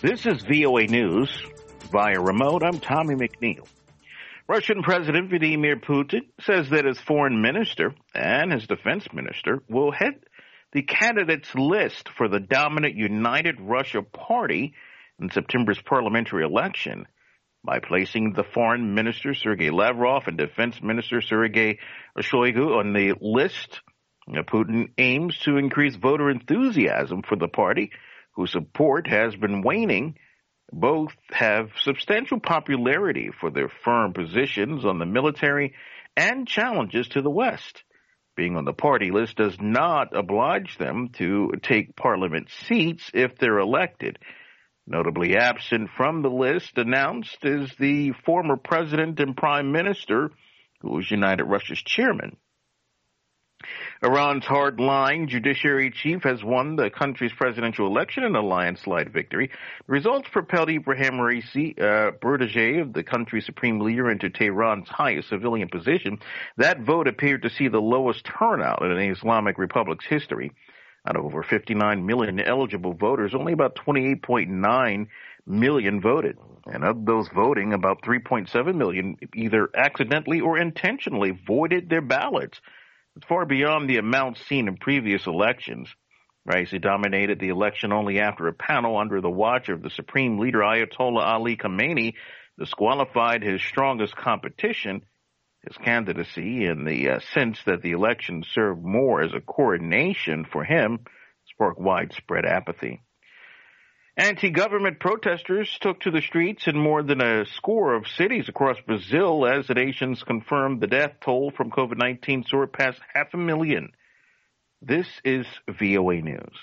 This is VOA News via remote. I'm Tommy McNeil. Russian President Vladimir Putin says that his foreign minister and his defense minister will head the candidates list for the dominant United Russia Party in September's parliamentary election by placing the foreign minister Sergei Lavrov and defense minister Sergei Shoigu on the list. Putin aims to increase voter enthusiasm for the party, whose support has been waning. Both have substantial popularity for their firm positions on the military and challenges to the West. Being on the party list does not oblige them to take parliament seats if they're elected. Notably absent from the list announced is the former president and prime minister, who was United Russia's chairman. Iran's hard-line judiciary chief has won the country's presidential election in a landslide victory. The results propelled Ibrahim Raisi, protege of the country's supreme leader, into Tehran's highest civilian position. That vote appeared to see the lowest turnout in the Islamic Republic's history. Out of over 59 million eligible voters, only about 28.9 million voted. And of those voting, about 3.7 million either accidentally or intentionally voided their ballots. It's far beyond the amount seen in previous elections. Raisi dominated the election only after a panel under the watch of the supreme leader Ayatollah Ali Khamenei disqualified his strongest competition, his candidacy, in the sense that the election served more as a coronation for him, sparked widespread apathy. Anti-government protesters took to the streets in more than a score of cities across Brazil as the nations confirmed the death toll from COVID-19 soared past 500,000. This is VOA News.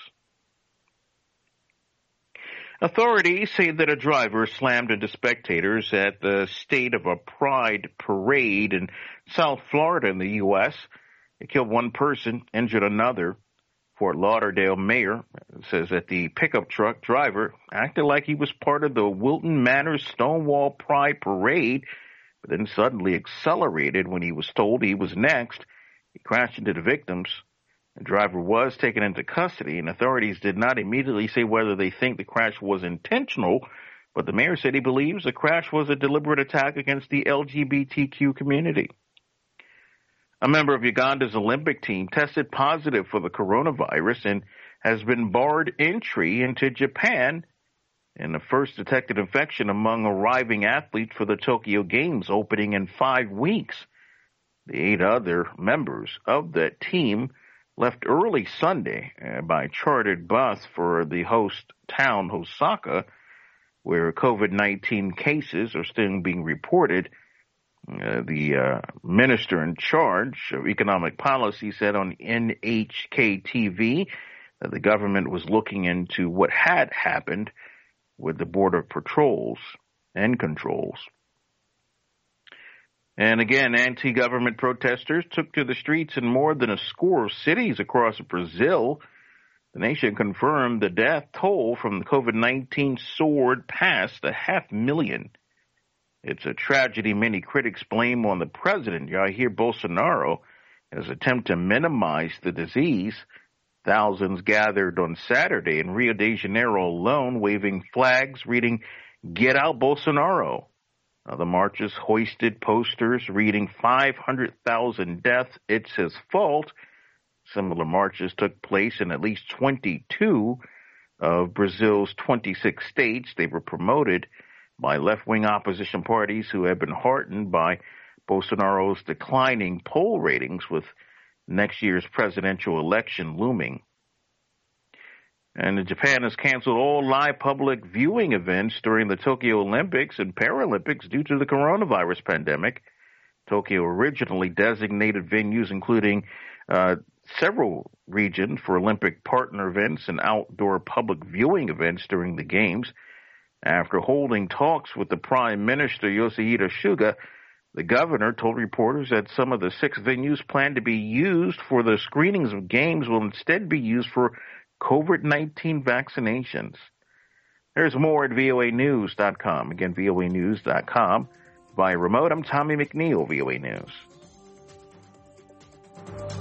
Authorities say that a driver slammed into spectators at the State of a Pride parade in South Florida in the U.S. It killed one person, injured another. Fort Lauderdale mayor says that the pickup truck driver acted like he was part of the Wilton Manor Stonewall Pride parade, but then suddenly accelerated when he was told he was next. He crashed into the victims. The driver was taken into custody, and authorities did not immediately say whether they think the crash was intentional, but the mayor said he believes the crash was a deliberate attack against the LGBTQ community. A member of Uganda's Olympic team tested positive for the coronavirus and has been barred entry into Japan in the first detected infection among arriving athletes for the Tokyo Games opening in 5 weeks. The 8 other members of that team left early Sunday by chartered bus for the host town, Osaka, where COVID-19 cases are still being reported. The minister in charge of economic policy said on NHK TV that the government was looking into what had happened with the border patrols and controls. And again, anti-government protesters took to the streets in more than a score of cities across Brazil. The nation confirmed the death toll from COVID-19 soared past 500,000. It's a tragedy many critics blame on the president, Jair Bolsonaro, in his attempt to minimize the disease. Thousands gathered on Saturday in Rio de Janeiro alone, waving flags reading, "Get out Bolsonaro." The marches hoisted posters reading 500,000 deaths, it's his fault. Similar marches took place in at least 22 of Brazil's 26 states. They were promoted by left-wing opposition parties who have been heartened by Bolsonaro's declining poll ratings with next year's presidential election looming. And Japan has canceled all live public viewing events during the Tokyo Olympics and Paralympics due to the coronavirus pandemic. Tokyo originally designated venues including several regions for Olympic partner events and outdoor public viewing events during the Games. After holding talks with the Prime Minister Yoshihide Suga, the governor told reporters that some of the 6 venues planned to be used for the screenings of games will instead be used for COVID-19 vaccinations. There's more at voanews.com. Again, voanews.com. Via remote, I'm Tommy McNeil, VOA News.